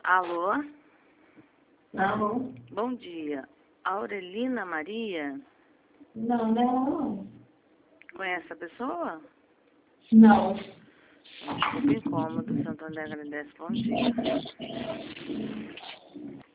Alô? Alô? Bom dia. Aurelina Maria? Não, não. Conhece a pessoa? Não. Desculpa o incômodo. Santo André agradece. Bom dia.